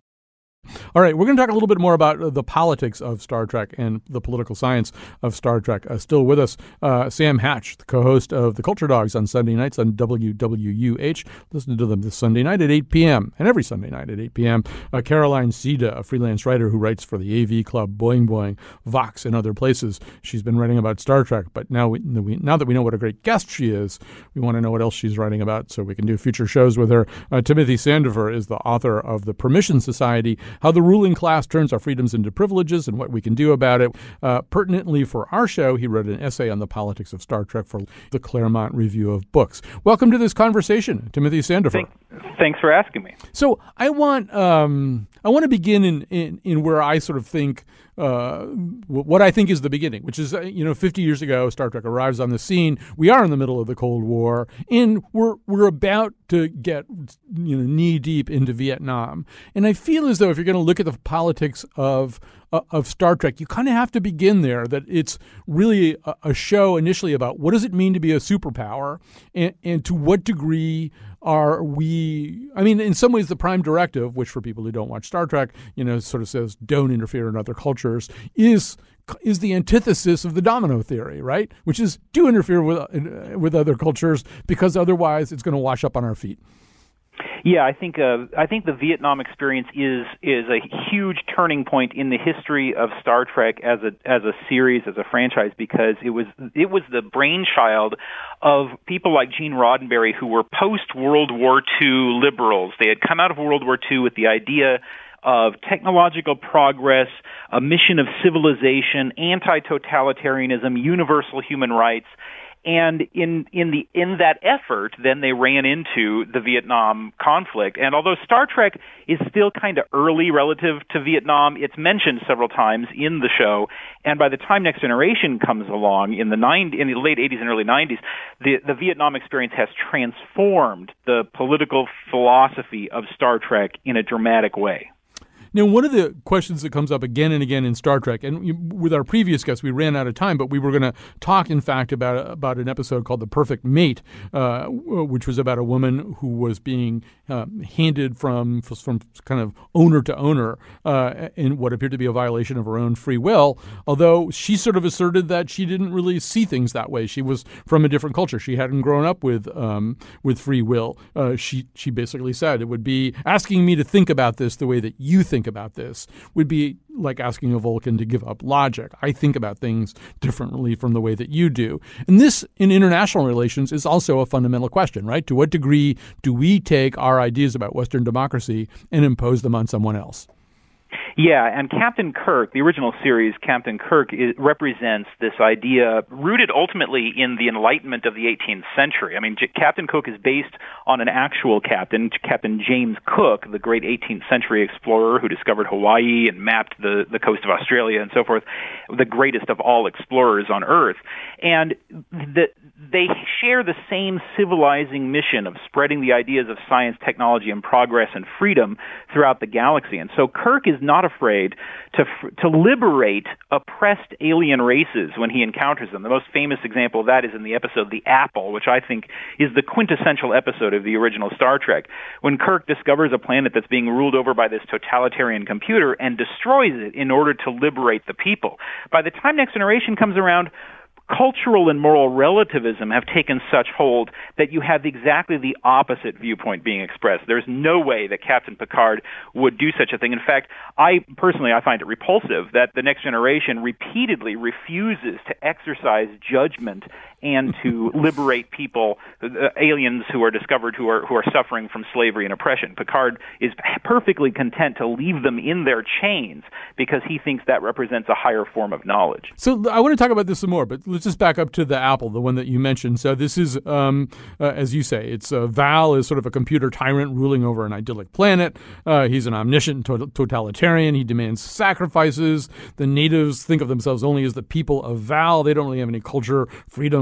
All right, we're going to talk a little bit more about uh, the politics of Star Trek and the political science of Star Trek. Uh, still with us, uh, Sam Hatch, the co-host of The Culture Dogs on Sunday nights on W W U H. Listen to them this Sunday night at eight p.m. and every Sunday night at eight p.m. Uh, Caroline Sida, a freelance writer who writes for the A V Club, Boing Boing, Vox, and other places. She's been writing about Star Trek, but now we, now that we know what a great guest she is, we want to know what else she's writing about so we can do future shows with her. Uh, Timothy Sandifer is the author of The Permission Society, How the Ruling Class Turns Our Freedoms into Privileges and What We Can Do About It. Uh, pertinently for our show, he wrote an essay on the politics of Star Trek for the Claremont Review of Books. Welcome to this conversation, Timothy Sandifer. Thank, thanks for asking me. So I want um, I want to begin in, in, in where I sort of think uh, what I think is the beginning, which is, uh, you know, fifty years ago, Star Trek arrives on the scene. We are in the middle of the Cold War, and we're we're about to get, you know, knee deep into Vietnam. And I feel as though if you're going to look at the politics of uh, of Star Trek, you kind of have to begin there. That it's really a, a show initially about what does it mean to be a superpower, and, and to what degree are we, I mean, in some ways, the prime directive, which for people who don't watch Star Trek, you know, sort of says don't interfere in other cultures, is is the antithesis of the domino theory, right? Which is do interfere with uh, with other cultures because otherwise it's going to wash up on our feet. Yeah, I think uh, I think the Vietnam experience is is a huge turning point in the history of Star Trek as a as a series, as a franchise, because it was it was the brainchild of people like Gene Roddenberry, who were post World War Two liberals. They had come out of World War Two with the idea of technological progress, a mission of civilization, anti-totalitarianism, universal human rights. And in in the in that effort, then they ran into the Vietnam conflict. And although Star Trek is still kind of early relative to Vietnam, it's mentioned several times in the show. And by the time Next Generation comes along in the nine, in the late eighties and early nineties, the the Vietnam experience has transformed the political philosophy of Star Trek in a dramatic way. Now, one of the questions that comes up again and again in Star Trek, and with our previous guests, we ran out of time, but we were going to talk, in fact, about about an episode called The Perfect Mate, uh, which was about a woman who was being uh, handed from from kind of owner to owner uh, in what appeared to be a violation of her own free will, although she sort of asserted that she didn't really see things that way. She was from a different culture. She hadn't grown up with um, with free will. Uh, she, she basically said it would be asking me to think about this the way that you think about this would be like asking a Vulcan to give up logic. I think about things differently from the way that you do. And this, in international relations, is also a fundamental question, right? To what degree do we take our ideas about Western democracy and impose them on someone else? Yeah, and Captain Kirk, the original series, Captain Kirk, is, represents this idea rooted ultimately in the Enlightenment of the eighteenth century. I mean, J- Captain Cook is based on an actual captain, Captain James Cook, the great eighteenth century explorer who discovered Hawaii and mapped the, the coast of Australia and so forth, the greatest of all explorers on Earth. And the, they share the same civilizing mission of spreading the ideas of science, technology, and progress and freedom throughout the galaxy. And so Kirk is not afraid to to liberate oppressed alien races when he encounters them. The most famous example of that is in the episode The Apple, which I think is the quintessential episode of the original Star Trek, when Kirk discovers a planet that's being ruled over by this totalitarian computer and destroys it in order to liberate the people. By the time Next Generation comes around, cultural and moral relativism have taken such hold that you have exactly the opposite viewpoint being expressed. There's no way that Captain Picard would do such a thing. In fact, I personally, I find it repulsive that the Next Generation repeatedly refuses to exercise judgment and to liberate people, uh, aliens who are discovered who are who are suffering from slavery and oppression. Picard is perfectly content to leave them in their chains because he thinks that represents a higher form of knowledge. So I want to talk about this some more, but let's just back up to the Apple, the one that you mentioned. So this is, um, uh, as you say, it's uh, Val is sort of a computer tyrant ruling over an idyllic planet. Uh, he's an omniscient to- totalitarian. He demands sacrifices. The natives think of themselves only as the people of Val. They don't really have any culture, freedom,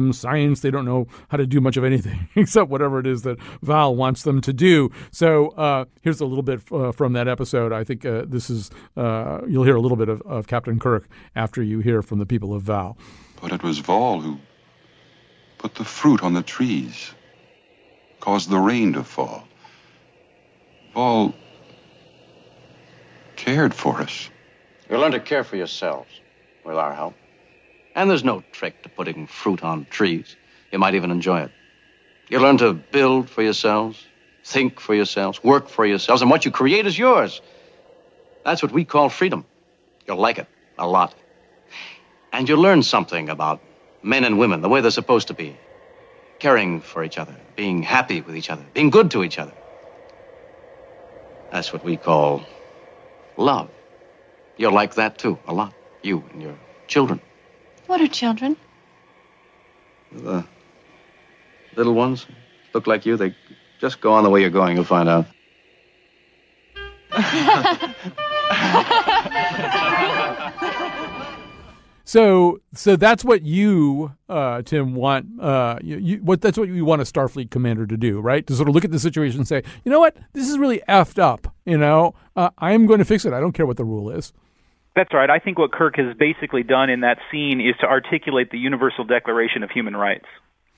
from science. They don't know how to do much of anything except whatever it is that Val wants them to do. So uh, here's a little bit uh, from that episode. I think uh, this is, uh, you'll hear a little bit of, of Captain Kirk after you hear from the people of Val. But it was Vol who put the fruit on the trees, caused the rain to fall. Vol cared for us. You'll learn to care for yourselves with our help. And there's no trick to putting fruit on trees. You might even enjoy it. You'll learn to build for yourselves, think for yourselves, work for yourselves, and what you create is yours. That's what we call freedom. You'll like it a lot. And you'll learn something about men and women, the way they're supposed to be. Caring for each other, being happy with each other, being good to each other. That's what we call love. You'll like that, too, a lot. You and your children. What are children? The little ones look like you. They just go on the way you're going. You'll find out. So, so that's what you, uh, Tim, want. Uh, you, you, what that's what you want a Starfleet commander to do, right? To sort of look at the situation and say, you know what, this is really effed up. You know, uh, I'm going to fix it. I don't care what the rule is. That's right. I think what Kirk has basically done in that scene is to articulate the Universal Declaration of Human Rights.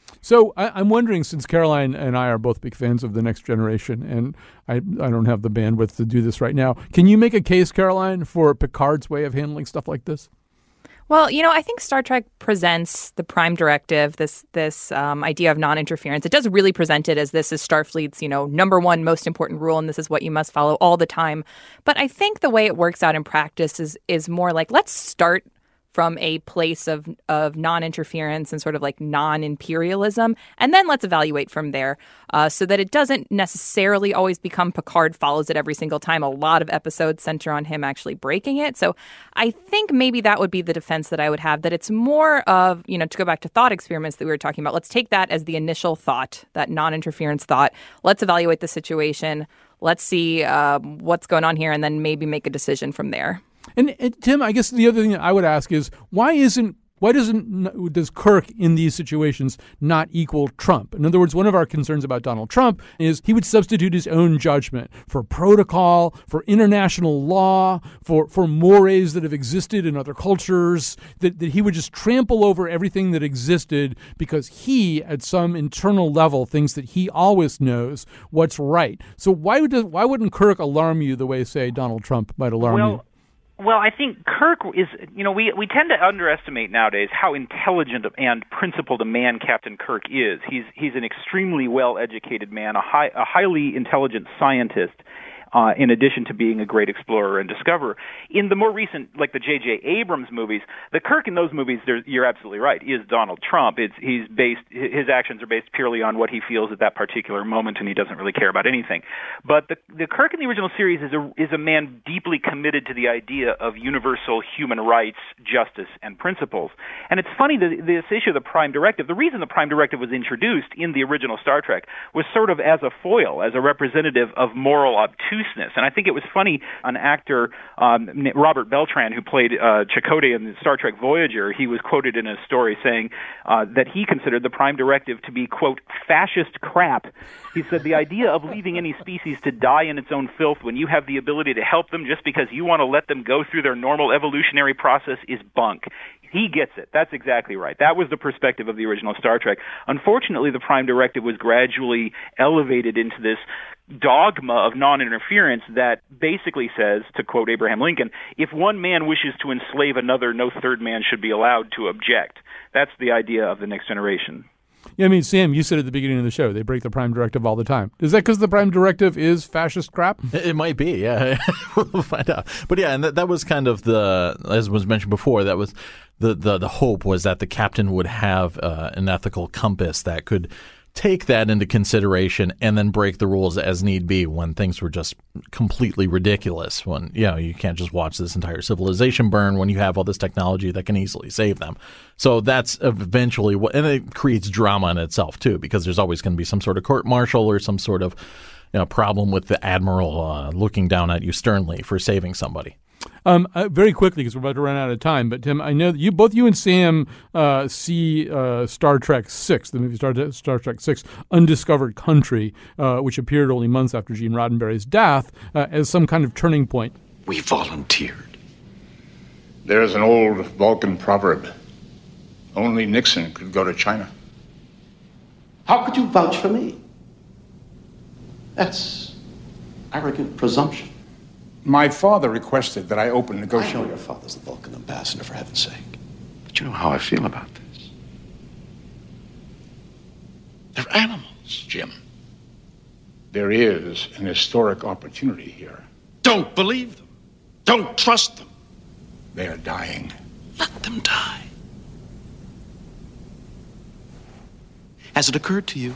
So I, I'm wondering, since Caroline and I are both big fans of The Next Generation, and I, I don't have the bandwidth to do this right now, can you make a case, Caroline, for Picard's way of handling stuff like this? Well, you know, I think Star Trek presents the Prime Directive, this this um, idea of non-interference. It does really present it as this is Starfleet's, you know, number one most important rule, and this is what you must follow all the time. But I think the way it works out in practice is is more like, let's start from a place of of non-interference and sort of like non-imperialism, and then let's evaluate from there, uh, so that it doesn't necessarily always become Picard follows it every single time. A lot of episodes center on him actually breaking it. So I think maybe that would be the defense that I would have, that it's more of, you know, to go back to thought experiments that we were talking about, let's take that as the initial thought, that non-interference thought. Let's evaluate the situation. Let's see uh, what's going on here, and then maybe make a decision from there. And, and Tim, I guess the other thing I would ask is, why isn't why doesn't does Kirk in these situations not equal Trump? In other words, one of our concerns about Donald Trump is he would substitute his own judgment for protocol, for international law, for, for mores that have existed in other cultures, that, that he would just trample over everything that existed because he, at some internal level, thinks that he always knows what's right. So why would why wouldn't Kirk alarm you the way, say, Donald Trump might alarm well, you? Well, I think Kirk is, you know, we we tend to underestimate nowadays how intelligent and principled a man Captain Kirk is. He's he's an extremely well-educated man, a high a highly intelligent scientist. Uh, in addition to being a great explorer and discoverer. In the more recent, like the J J Abrams movies, the Kirk in those movies, you're absolutely right, is Donald Trump. It's, he's based, his actions are based purely on what he feels at that particular moment, and he doesn't really care about anything. But the, the Kirk in the original series is a, is a man deeply committed to the idea of universal human rights, justice, and principles. And it's funny that this issue of the Prime Directive, the reason the Prime Directive was introduced in the original Star Trek was sort of as a foil, as a representative of moral obtuseness. And I think it was funny, an actor, um, Robert Beltran, who played uh, Chakotay in Star Trek Voyager, he was quoted in a story saying uh, that he considered the Prime Directive to be, quote, fascist crap. He said the idea of leaving any species to die in its own filth when you have the ability to help them just because you want to let them go through their normal evolutionary process is bunk. He gets it. That's exactly right. That was the perspective of the original Star Trek. Unfortunately, the Prime Directive was gradually elevated into this dogma of non-interference that basically says, to quote Abraham Lincoln, if one man wishes to enslave another, no third man should be allowed to object. That's the idea of the Next Generation. Yeah, I mean, Sam, you said at the beginning of the show, they break the Prime Directive all the time. Is that because the Prime Directive is fascist crap? It might be, yeah. We'll find out. But yeah, and that, that was kind of the, as was mentioned before, that was the, the, the hope was that the captain would have uh, an ethical compass that could take that into consideration and then break the rules as need be when things were just completely ridiculous. When, you know, you can't just watch this entire civilization burn when you have all this technology that can easily save them. So that's eventually what, and it creates drama in itself too, because there's always going to be some sort of court martial or some sort of, you know, problem with the admiral uh, looking down at you sternly for saving somebody. Um, uh, very quickly, because we're about to run out of time, but Tim, I know that you, both you and Sam uh, see uh, Star Trek six, the movie Star, Star Trek six, Undiscovered Country, uh, which appeared only months after Gene Roddenberry's death, uh, as some kind of turning point. We volunteered. There is an old Vulcan proverb. Only Nixon could go to China. How could you vouch for me? That's arrogant presumption. My father requested that I open negotiations. I know your father's the Vulcan ambassador, for heaven's sake. But you know how I feel about this. They're animals, Jim. There is an historic opportunity here. Don't believe them. Don't trust them. They are dying. Let them die. Has it occurred to you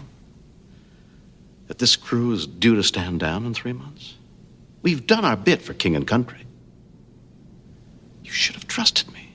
that this crew is due to stand down in three months? We've done our bit for king and country. You should have trusted me.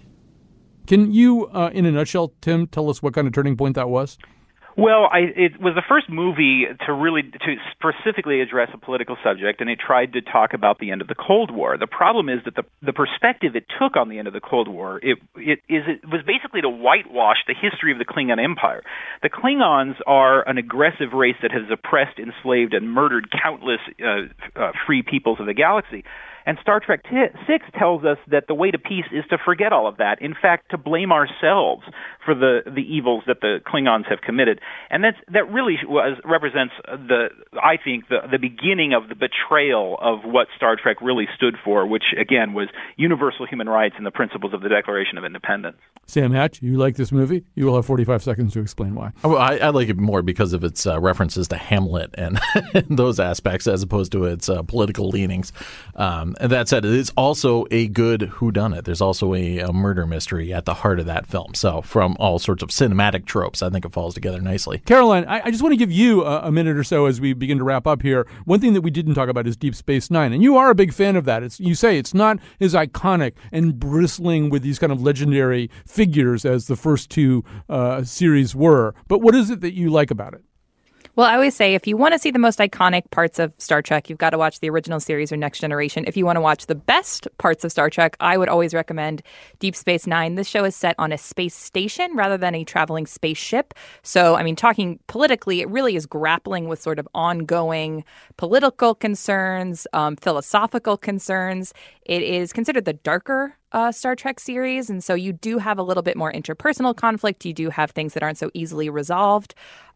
Can you, uh, in a nutshell, Tim, tell us what kind of turning point that was? Well, I, it was the first movie to really to specifically address a political subject, and it tried to talk about the end of the Cold War. The problem is that the the perspective it took on the end of the Cold War it it is it was basically to whitewash the history of the Klingon Empire. The Klingons are an aggressive race that has oppressed, enslaved, and murdered countless uh, uh, free peoples of the galaxy. And Star Trek six tells us that the way to peace is to forget all of that. In fact, to blame ourselves for the, the evils that the Klingons have committed. And that's, that really was, represents the, I think, the, the beginning of the betrayal of what Star Trek really stood for, which, again, was universal human rights and the principles of the Declaration of Independence. Sam Hatch, you like this movie? You will have forty-five seconds to explain why. Well, I, I like it more because of its uh, references to Hamlet and those aspects as opposed to its uh, political leanings. Um, And that said, it is also a good whodunit. There's also a, a murder mystery at the heart of that film. So from all sorts of cinematic tropes, I think it falls together nicely. Caroline, I, I just want to give you a, a minute or so as we begin to wrap up here. One thing that we didn't talk about is Deep Space Nine. And you are a big fan of that. It's, you say it's not as iconic and bristling with these kind of legendary figures as the first two uh, series were. But what is it that you like about it? Well, I always say if you want to see the most iconic parts of Star Trek, you've got to watch the original series or Next Generation. If you want to watch the best parts of Star Trek, I would always recommend Deep Space Nine. This show is set on a space station rather than a traveling spaceship. So, I mean, talking politically, it really is grappling with sort of ongoing political concerns, um, philosophical concerns. It is considered the darker Uh, Star Trek series, and so you do have a little bit more interpersonal conflict. You do have things that aren't so easily resolved.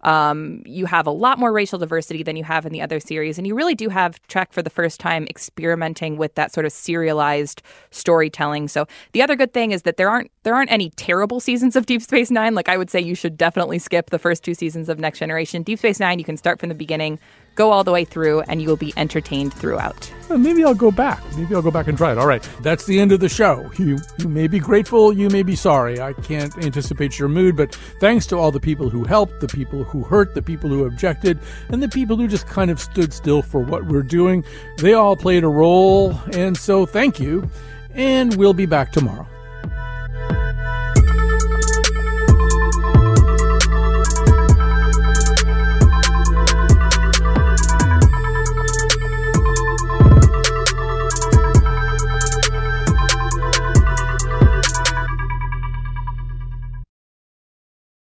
Um, you have a lot more racial diversity than you have in the other series, and you really do have Trek for the first time experimenting with that sort of serialized storytelling. So the other good thing is that there aren't there aren't any terrible seasons of Deep Space Nine. Like I would say, you should definitely skip the first two seasons of Next Generation. Deep Space Nine, you can start from the beginning, go all the way through, and you will be entertained throughout. Well, maybe I'll go back. Maybe I'll go back and try it. All right, that's the end of the show. You you may be grateful, you may be sorry. I can't anticipate your mood, but thanks to all the people who helped, the people who hurt, the people who objected, and the people who just kind of stood still for what we're doing. They all played a role, and so thank you, and we'll be back tomorrow.